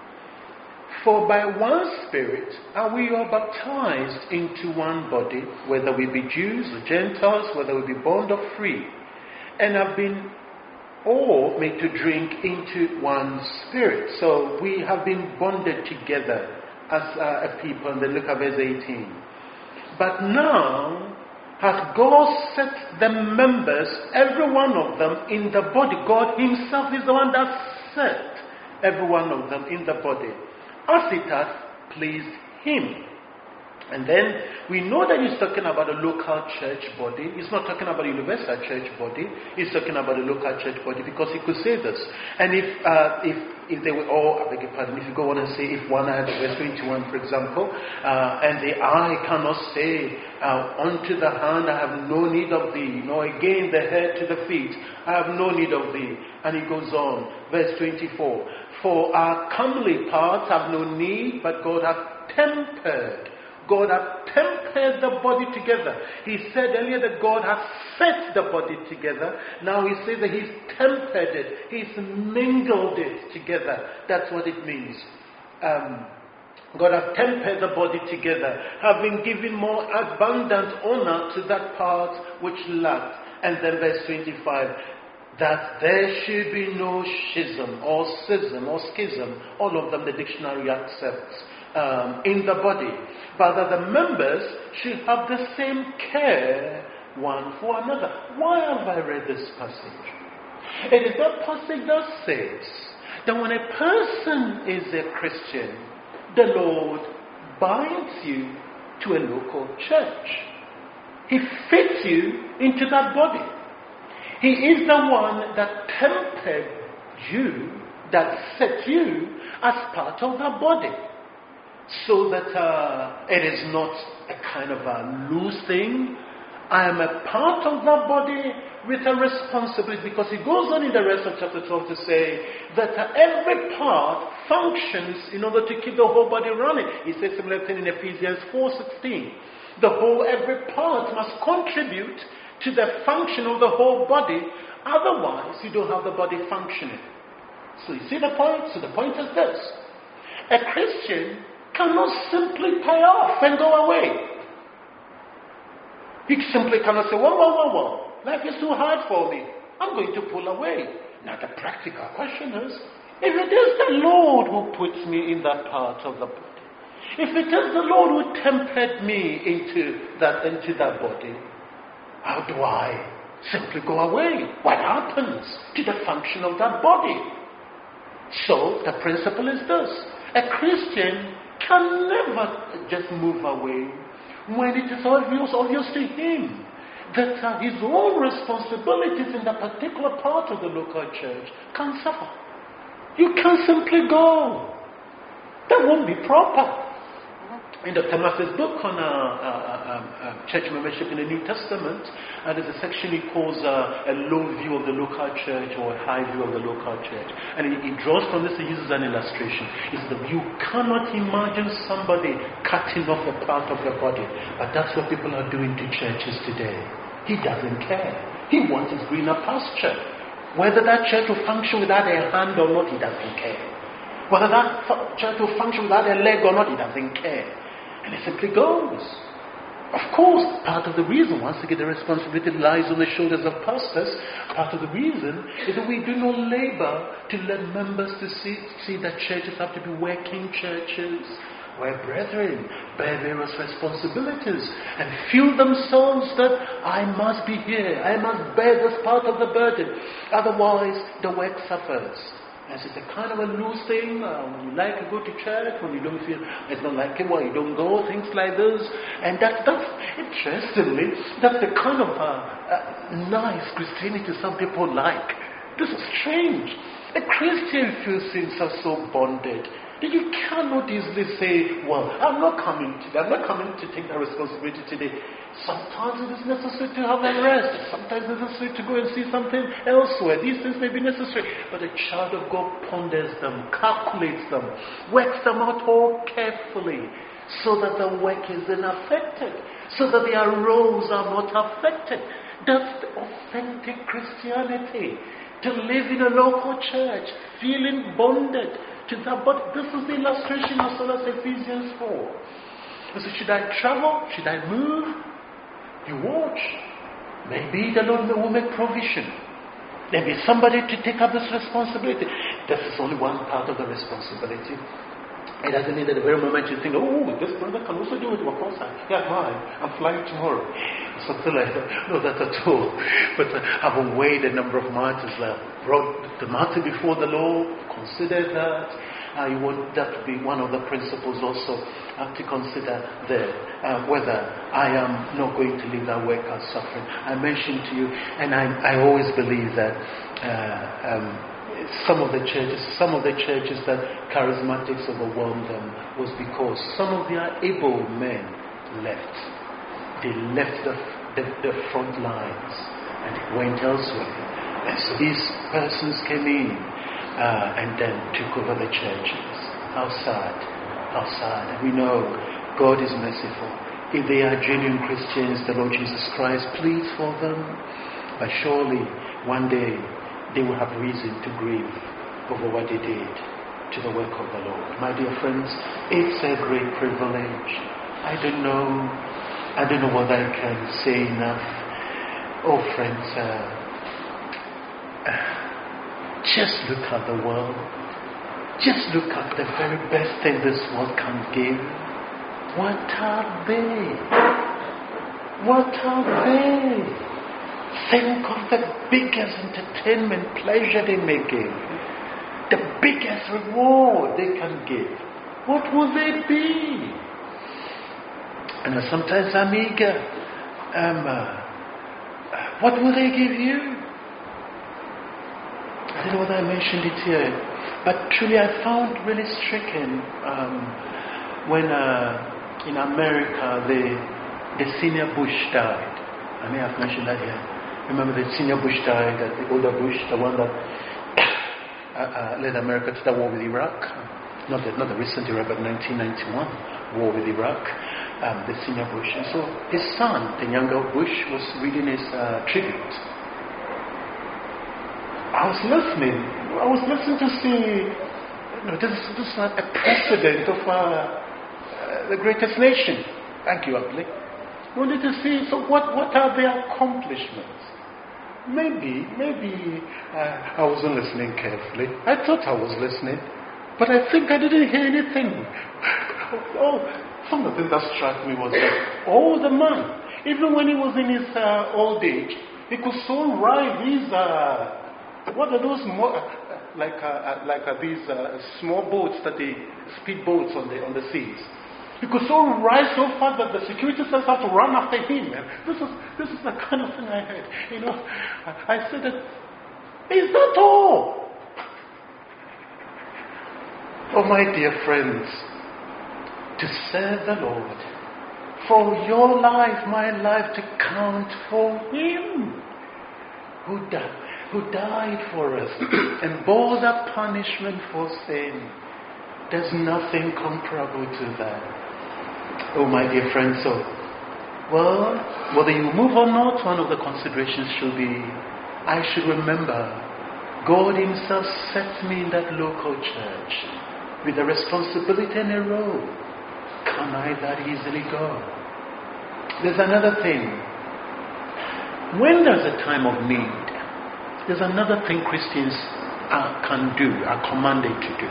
For by one Spirit are we all baptized into one body, whether we be Jews or Gentiles, whether we be bond or free, and have been all made to drink into one Spirit. So we have been bonded together as a people. And then look at verse 18. But now hath God set the members, every one of them, in the body. God himself is the one that set every one of them in the body, as it hath pleased him. And then we know that he's talking about a local church body. He's not talking about a universal church body. He's talking about a local church body because he could say this. And if they were all, I beg your pardon, if you go on and say, if one had verse 21, for example, and the eye cannot say unto the hand, I have no need of thee, nor again the head to the feet, I have no need of thee. And he goes on, verse 24, for our comely parts have no need, but God hath tempered. God hath tempered the body together. He said earlier that God hath set the body together. Now he says that he's tempered it. He's mingled it together. That's what it means. God hath tempered the body together, having given more abundant honor to that part which lacked. And then verse 25, that there should be no schism or schism or schism, all of them the dictionary accepts, in the body, but that the members should have the same care one for another. Why have I read this passage? It is that passage that says that when a person is a Christian, the Lord binds you to a local church. He fits you into that body. He is the one that tempered you, that set you as part of that body. So that it is not a kind of a loose thing. I am a part of that body with a responsibility, because he goes on in the rest of chapter 12 to say that every part functions in order to keep the whole body running. He says similar thing in Ephesians 4:16. Every part must contribute to the function of the whole body, otherwise you don't have the body functioning. So you see the point? So the point is this: a Christian cannot simply pay off and go away. You simply cannot say, whoa, life is too hard for me, I'm going to pull away. Now the practical question is, if it is the Lord who puts me in that part of the body, if it is the Lord who tempered me into that body, how do I simply go away? What happens to the function of that body? So the principle is this: a Christian can never just move away when it is obvious to him that his own responsibilities in that particular part of the local church can suffer. You can't simply go. That won't be proper. In Dr. Matthew's book on church membership in the New Testament, there's a section he calls a low view of the local church, or a high view of the local church. And he draws from this, he uses an illustration. He says, you cannot imagine somebody cutting off a part of the body, but that's what people are doing to churches today. He doesn't care. He wants his greener pasture. Whether that church will function without a hand or not, he doesn't care. Whether that church will function without a leg or not, he doesn't care. And it simply goes. Of course, part of the reason, once again, the responsibility lies on the shoulders of pastors. Part of the reason is that we do not labor to let members to see that churches have to be working churches, where brethren bear various responsibilities and feel themselves that I must be here, I must bear this part of the burden. Otherwise, the work suffers. As it's a kind of a loose thing, when you like to go to church, when you don't feel it's not like it, well, you don't go, things like this. And that's interestingly, that's the kind of nice Christianity some people like. This is strange. A Christian feels himself so bonded that you cannot easily say, well, I'm not coming to take that responsibility today. Sometimes it is necessary to have a rest. Sometimes it's necessary to go and see something elsewhere. These things may be necessary. But a child of God ponders them, calculates them, works them out all carefully, so that the work is unaffected, so that their roles are not affected. That's the authentic Christianity. To live in a local church, feeling bonded to that. But this is the illustration as well as Ephesians 4. So should I travel? Should I move? You watch. Maybe the Lord will make provision. There may be somebody to take up this responsibility. This is only one part of the responsibility. It doesn't mean that the very moment you think, oh, this brother can also do it. Of course, I'm flying tomorrow. Something like that. No, not at all. But having weighed the number of matters, brought the matter before the Lord, considered that. You want that to be one of the principles also, to consider whether I am not going to leave that work as suffering. I mentioned to you, and I always believe that some of the churches that charismatics overwhelmed them was because some of their able men left. They left the front lines and they went elsewhere. And so these persons came in and then took over the churches. How sad. How sad. And we know God is merciful. If they are genuine Christians, the Lord Jesus Christ pleads for them. But surely one day they will have reason to grieve over what they did to the work of the Lord. My dear friends, it's a great privilege. I don't know what I can say enough. Oh friends, just look at the world. Just look at the very best thing this world can give. What are they? What are they? Think of the biggest entertainment, pleasure they may give. The biggest reward they can give. What will they be? And sometimes I'm eager. What will they give you? don't know whether I mentioned it here, but truly I found really striking when in America the senior Bush died. I may have mentioned that here. Remember the senior Bush died, the older Bush, the one that led America to the war with Iraq. Not the recent Iraq, but 1991 war with Iraq. The senior Bush. And so his son, the younger Bush, was reading his tribute. I was listening to see, this is not a precedent of the greatest nation. Thank you, Abley. I wanted to see, so what are their accomplishments? Maybe I wasn't listening carefully. I thought I was listening, but I think I didn't hear anything. Some of the things that struck me was that, the man, even when he was in his old age, he could so ride these, what are those, these small boats, speed boats on the seas. He could so ride so fast that the security says have to run after him. Man. This is the kind of thing I heard. I said that, is that all? Oh, my dear friends, to serve the Lord, for your life, my life, to count for Him who died for us and bore the punishment for sin. There's nothing comparable to that. Oh, my dear friends, so, whether you move or not, one of the considerations should be, I should remember, God Himself set me in that local church with a responsibility and a role. Can I that easily go? There's another thing. When there's a time of need, there's another thing Christians can do, are commanded to do.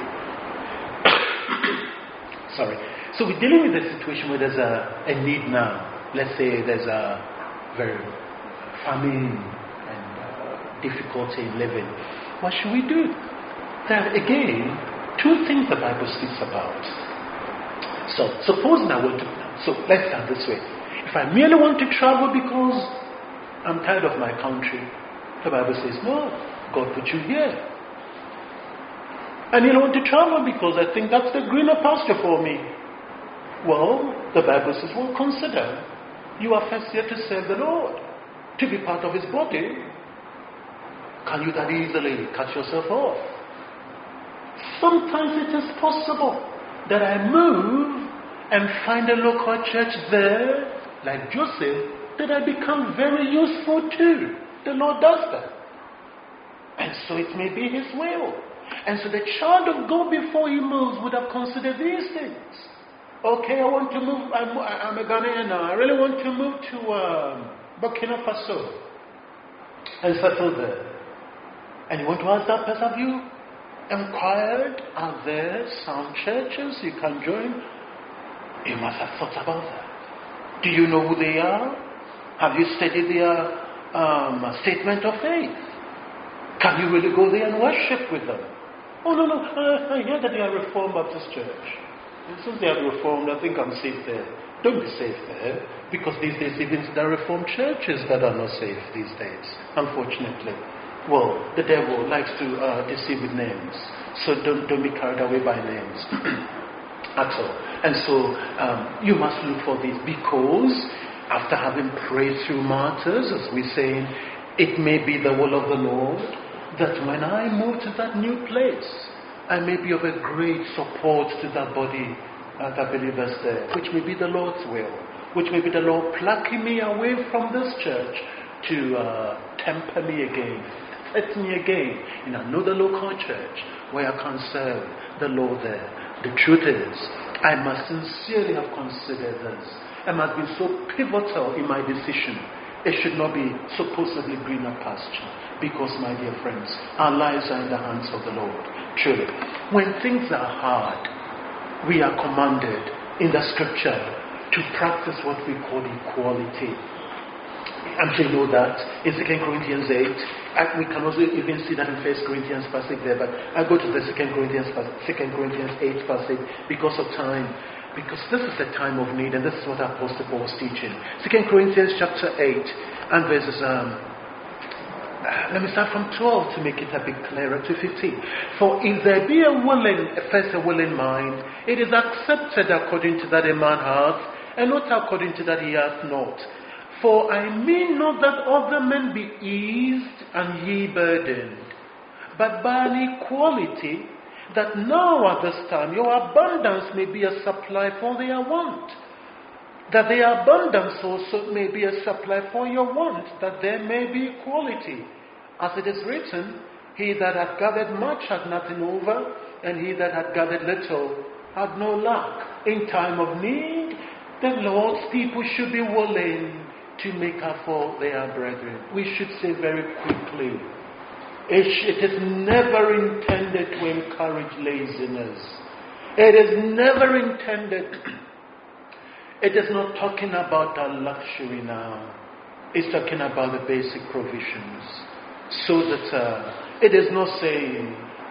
Sorry. So we're dealing with a situation where there's a need now. Let's say there's a very famine and difficulty in living. What should we do? There are, again, two things the Bible speaks about. So, supposing I want to... So, let's start this way. If I merely want to travel because I'm tired of my country, the Bible says, no, God put you here. And you don't want to travel because I think that's the greener pasture for me. Well, the Bible says, consider. You are first here to serve the Lord, to be part of His body. Can you that easily cut yourself off? Sometimes it is possible that I move and find a local church there, like Joseph, that I become very useful to. The Lord does that. And so it may be His will. And so the child of God, before he moves, would have considered these things. Okay, I want to move. I'm a Ghanaian now. I really want to move to Burkina Faso and settle there. And you want to ask that person, have you inquired? Are there some churches you can join? You must have thought about that. Do you know who they are? Have you studied their statement of faith? Can you really go there and worship with them? Oh, no, I hear that they are Reformed Baptist Church. And since they are Reformed, I think I'm safe there. Don't be safe there, because these days even there are Reformed churches that are not safe these days, unfortunately. Well, the devil likes to deceive with names, so don't be carried away by names at all. And so you must look for this, because after having prayed through martyrs, as we're saying, it may be the will of the Lord that when I move to that new place, I may be of a great support to that body, the believers there, which may be the Lord's will, which may be the Lord plucking me away from this church to temper me again, set me again in another local church where I can serve the Lord there. The truth is, I must sincerely have considered this. I must be so pivotal in my decision. It should not be supposedly greener pasture. Because, my dear friends, our lives are in the hands of the Lord. Truly. When things are hard, we are commanded in the scripture to practice what we call equality. I'm sure you know that in 2 Corinthians 8. We can also even see that in 1 Corinthians passage there, but I go to the 2 Corinthians 8 passage because of time. Because this is a time of need, and this is what Apostle Paul was teaching. 2 Corinthians chapter 8 and verses let me start from 12 to make it a bit clearer to 15. For if there be first a willing mind, it is accepted according to that a man hath, and not according to that he hath not. For I mean not that other men be eased and ye burdened, but by an equality, that now at this time your abundance may be a supply for their want, that their abundance also may be a supply for your want, that there may be equality. As it is written, he that hath gathered much hath nothing over, and he that hath gathered little hath no lack. In time of need, the Lord's people should be willing to make up for their brethren. We should say very quickly, it is never intended to encourage laziness. It is never intended. It is not talking about that luxury now. It's talking about the basic provisions. So that it is not saying,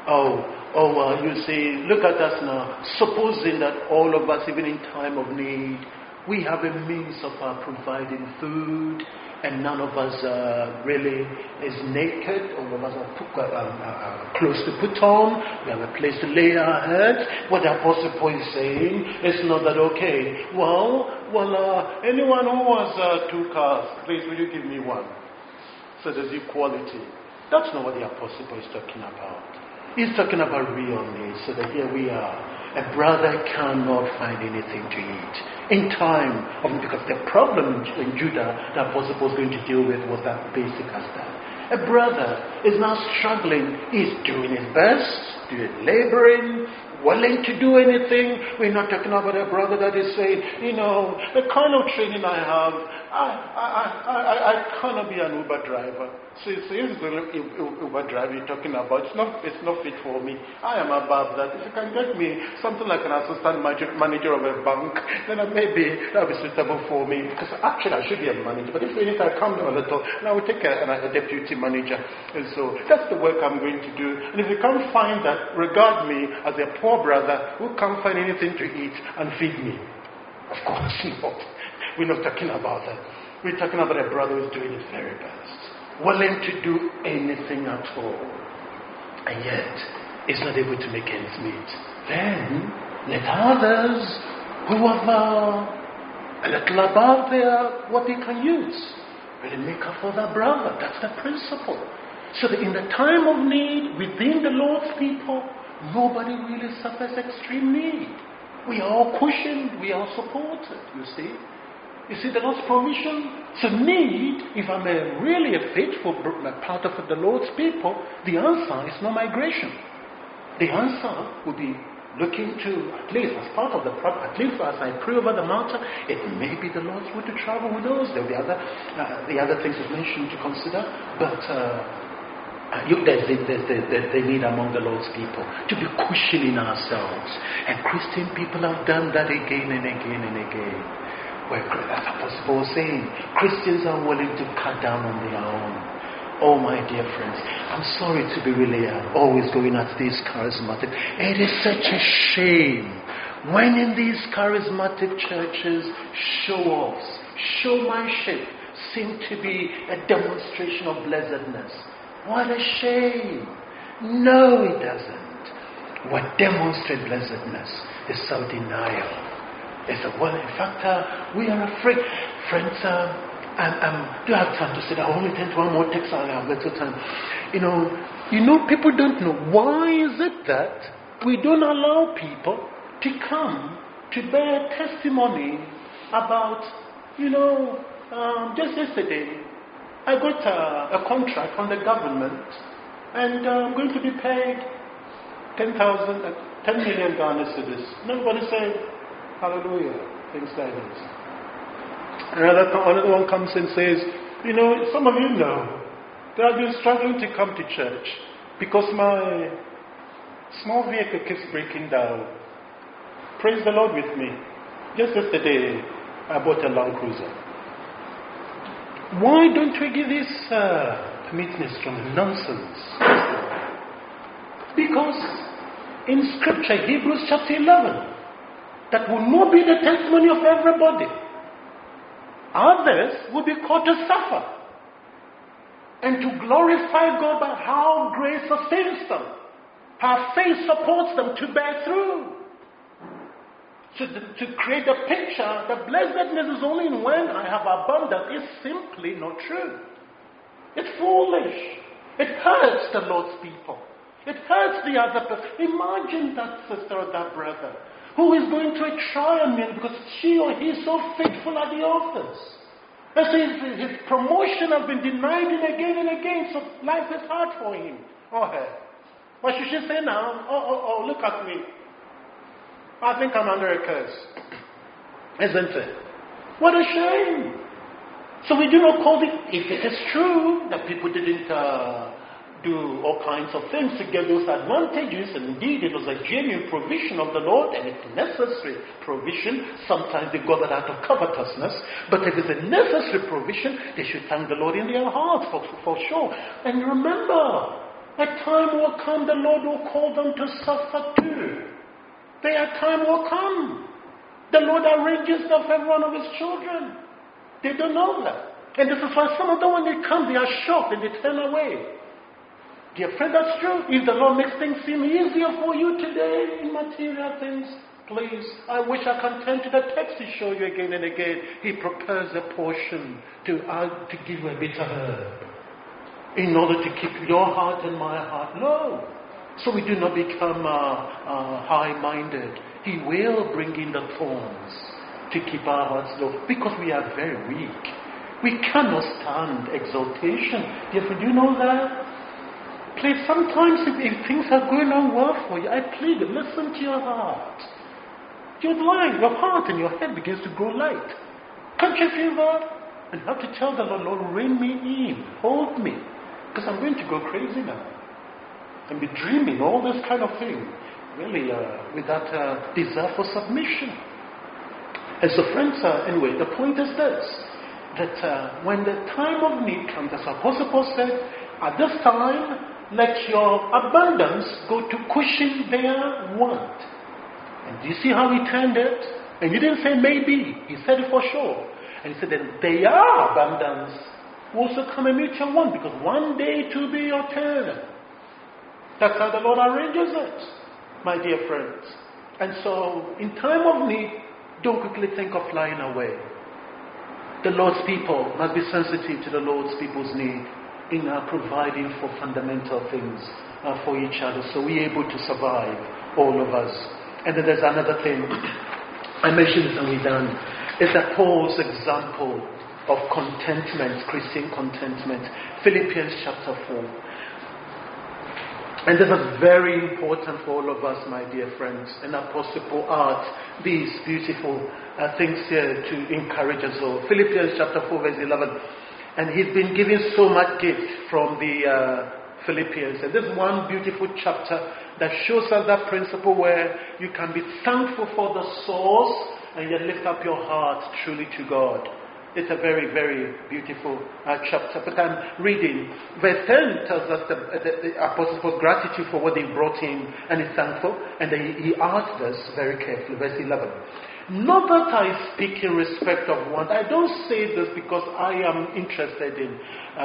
you see, look at us now. Supposing that all of us, even in time of need, we have a means of providing food, and none of us really is naked, all of us are clothes to put on, we have a place to lay our heads. What the Apostle Paul is saying is not that, okay, anyone who has 2 cars, please will you give me one? So there's equality. That's not what the Apostle Paul is talking about. He's talking about real needs, so that here we are. A brother cannot find anything to eat in time because the problem in Judah that Apostle Paul was going to deal with was that basic as that. A brother is now struggling. He's doing his best, laboring, willing to do anything. We're not talking about a brother that is saying, the kind of training I have, I cannot be an Uber driver. So it's the Uber driver you're talking about. It's not fit for me. I am above that. If you can get me something like an assistant manager of a bank, then maybe that will be suitable for me. Because actually I should be a manager. But if anything, I come down a little, and I will take a deputy manager. And so that's the work I'm going to do. And if you can't find that, regard me as a poor brother who can't find anything to eat and feed me. Of course not. We're not talking about that. We're talking about a brother who's doing his very best, willing to do anything at all, and yet is not able to make ends meet. Then let others who have a little above what they can use really make up for their brother. That's the principle. So that in the time of need, within the Lord's people, nobody really suffers extreme need. We are all cushioned, we are supported, you see. You see the Lord's provision. So need, if I'm really a faithful part of the Lord's people, the answer is no migration. The answer would be looking to, at least as part of the problem, at least as I pray over the mountain, it may be the Lord's will to travel with us. There will be the other things I've mentioned to consider, but there's the need among the Lord's people to be cushioning ourselves. And Christian people have done that again and again and again. Where, as Apostle Paul was saying, Christians are willing to cut down on their own. Oh, my dear friends, I'm sorry to be really always going at these charismatic. It is such a shame when in these charismatic churches show-offs, showmanship seem to be a demonstration of blessedness. What a shame. No, it doesn't. What demonstrates blessedness is self-denial. It's in fact, we are afraid. Friends, do you have time to sit? I only tend to one more text. I have little time. People don't know. Why is it that we don't allow people to come to bear testimony about, just yesterday, I got a contract from the government, and I'm going to be paid 10 million Ghana cedis. Nobody said, hallelujah, things like this. Another one comes and says, some of you know that I've been struggling to come to church because my small vehicle keeps breaking down. Praise the Lord with me. Just yesterday, I bought a Land Cruiser. Why don't we give this meekness from nonsense? Because in Scripture, Hebrews chapter 11, that will not be the testimony of everybody. Others will be called to suffer. and to glorify God by how grace sustains them. How faith supports them to bear through. To create a picture that blessedness is only when I have abundance is simply not true. It's foolish. It hurts the Lord's people. It hurts the other person. Imagine that sister or that brother who is going through a trial because she or he is so faithful at the office. And so his promotion has been denied him again and again, so life is hard for him or her. What should she say now? Oh, look at me. I think I'm under a curse. Isn't it? What a shame. So we do not call it, if it is true that people didn't do all kinds of things to get those advantages, and indeed it was a genuine provision of the Lord, and it's necessary provision. Sometimes they got that out of covetousness, but if it's a necessary provision, they should thank the Lord in their hearts for sure. And remember, a time will come the Lord will call them to suffer too. Their time will come. The Lord arranges that for every one of His children. They don't know that. And this is why some of them, when they come, they are shocked and they turn away. Dear friend, that's true. If the Lord makes things seem easier for you today in material things, please, I wish I can turn to the text to show you again and again. He prepares a portion to give you a bitter herb in order to keep your heart and my heart low. So we do not become high-minded. He will bring in the thorns to keep our hearts low because we are very weak. We cannot stand exaltation. Therefore, do you know that? Please, sometimes if things are going on well for you, I plead, listen to your heart. Your heart and your head begins to grow light. Can't you feel that? And you have to tell the Lord, Lord, rein me in, hold me, because I'm going to go crazy now. And be dreaming, all this kind of thing, really, with that desire for submission. And so, friends, anyway, the point is this, that when the time of need comes, as Apostle Paul said, at this time, let your abundance go to cushion their want. And do you see how he turned it? And he didn't say maybe, he said it for sure. And he said that their abundance will also come and meet your want, because one day it will be your turn. That's how the Lord arranges it, my dear friends. And so, in time of need, don't quickly think of flying away. The Lord's people must be sensitive to the Lord's people's need in providing for fundamental things for each other, so we're able to survive, all of us. And then there's another thing, I mentioned this and we're done, is that Paul's example of contentment, Christian contentment, Philippians chapter 4. And this is very important for all of us, my dear friends. And Apostle Paul adds these beautiful things here to encourage us all. Philippians chapter 4 verse 11. And he's been given so much gift from the Philippians. And this is one beautiful chapter that shows us that principle where you can be thankful for the source and yet lift up your heart truly to God. It's a very, very beautiful chapter. But I'm reading. Verse 10 tells us the Apostle Paul's gratitude for what they brought him, and he's thankful. And then he adds this very carefully. Verse 11. Not that I speak in respect of want. I don't say this because I am interested in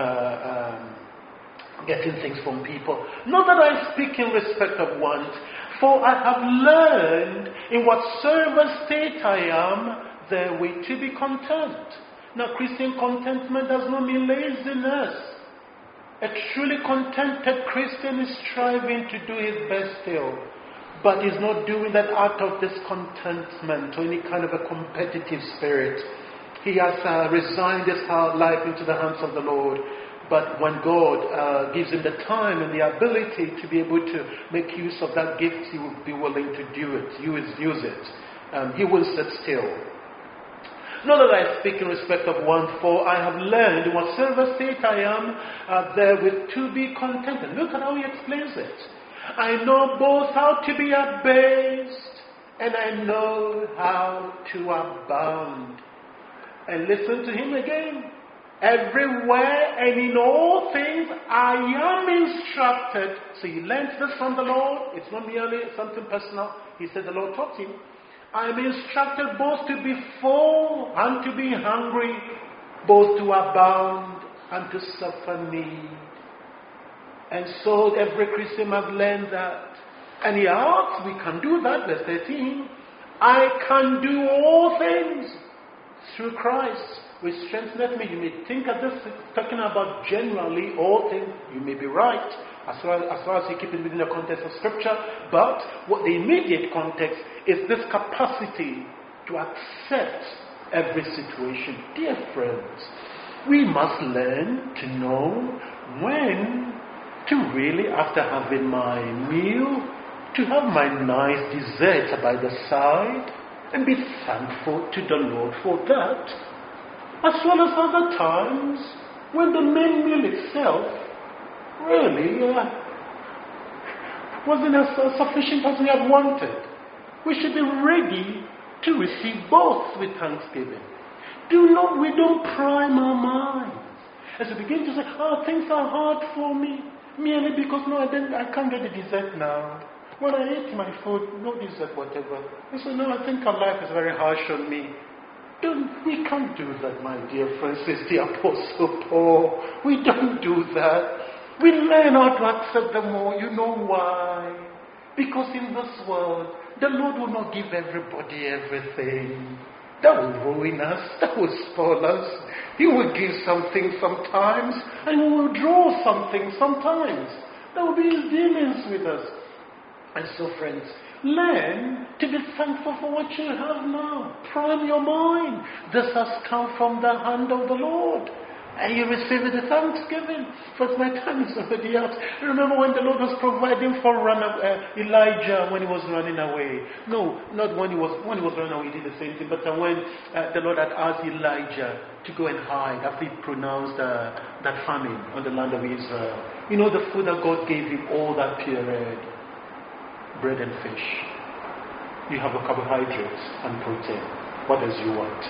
getting things from people. Not that I speak in respect of want. For I have learned in whatsoever state I am, therewith to be content. Now, Christian contentment does not mean laziness. A truly contented Christian is striving to do his best still, but is not doing that out of discontentment or any kind of a competitive spirit. He has resigned his life into the hands of the Lord, but when God gives him the time and the ability to be able to make use of that gift, he will be willing to do it, use it. He will sit still. Not that I speak in respect of want, for I have learned in whatsoever state I am, therewith to be contented. Look at how he explains it. I know both how to be abased, and I know how to abound. And listen to him again. Everywhere and in all things I am instructed. So he learns this from the Lord. It's not merely something personal. He said the Lord taught him. I am instructed both to be full and to be hungry, both to abound and to suffer need. And so every Christian must learn that. And he asks, we can do that, verse 13. I can do all things through Christ, which strengtheneth me. You may think of this talking about generally all things. You may be right, as far as you keep it within the context of Scripture. But what the immediate context is this capacity to accept every situation. Dear friends, we must learn to know when to really, after having my meal, to have my nice dessert by the side and be thankful to the Lord for that, as well as other times when the main meal itself really wasn't as sufficient as we had wanted. We should be ready to receive both with thanksgiving. We don't prime our minds as we begin to say, things are hard for me, merely because I can't get the dessert now. When I eat my food, no dessert, whatever. I say, no, I think our life is very harsh on me. We can't do that, my dear friends, says the Apostle Paul. We don't do that. We learn how to accept them all. You know why? Because in this world, the Lord will not give everybody everything. That will ruin us. That will spoil us. He will give something sometimes, and He will withdraw something sometimes. That will be His dealings with us. And so, friends, learn to be thankful for what you have now. Prime your mind. This has come from the hand of the Lord. And you receive it with thanksgiving. But my time is already out. Remember when the Lord was providing for Elijah when he was running away? No, not when he was running away, he did the same thing. But when the Lord had asked Elijah to go and hide after he pronounced that famine on the land of Israel. You know the food that God gave him all that period? Bread and fish. You have the carbohydrates and protein. What else you want?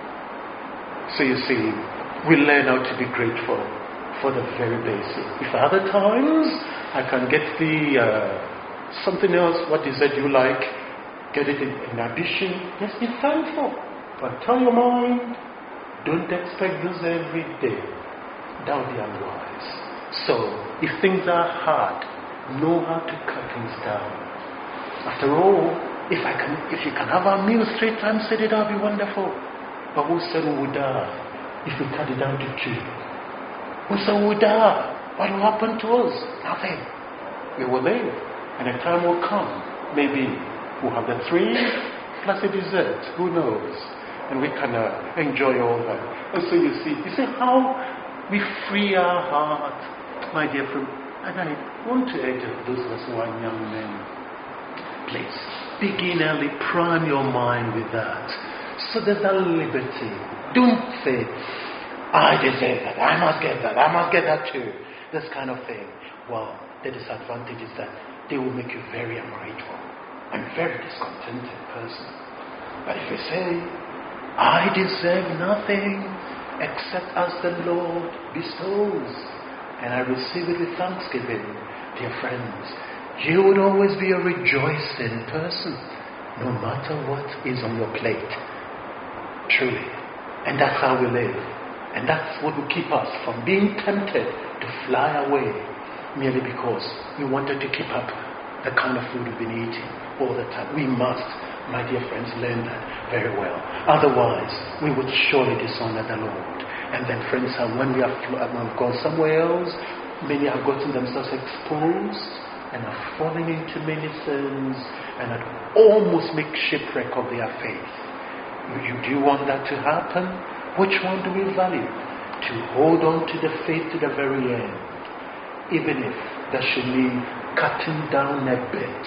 So you see, we learn how to be grateful for the very basic. If other times I can get the something else, what is it you like? Get it in addition. Yes, be thankful. But tell your mind, don't expect this every day. That would be unwise. So, if things are hard, know how to cut things down. After all, if you can have our meals 3 times a day, that would be wonderful. But who said we would die if we cut it down to 2? Who said we would die? What will happen to us? Nothing. We will live. And a time will come. Maybe we'll have the 3 plus a dessert. Who knows? And we can enjoy all that. And so you see how we free our heart, my dear friend. And I want to urge those of us who are young men, please, begin early, prime your mind with that. So there's that liberty. Don't say, I deserve that, I must get that too. This kind of thing. Well, the disadvantage is that they will make you very ungrateful and very discontented person. But if you say, I deserve nothing except as the Lord bestows, and I receive it with thanksgiving, dear friends, you would always be a rejoicing person, no matter what is on your plate. Truly. And that's how we live. And that's what will keep us from being tempted to fly away merely because we wanted to keep up the kind of food we've been eating all the time. We must, my dear friends, learn that very well. Otherwise, we would surely dishonor the Lord. And then, friends, when we have gone somewhere else, many have gotten themselves exposed and are falling into many sins and have almost make shipwreck of their faith. Do you want that to happen? Which one do we value? To hold on to the faith to the very end, even if that should mean cutting down a bit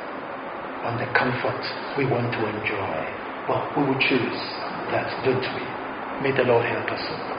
on the comfort we want to enjoy. Well, we will choose that, don't we? May the Lord help us all.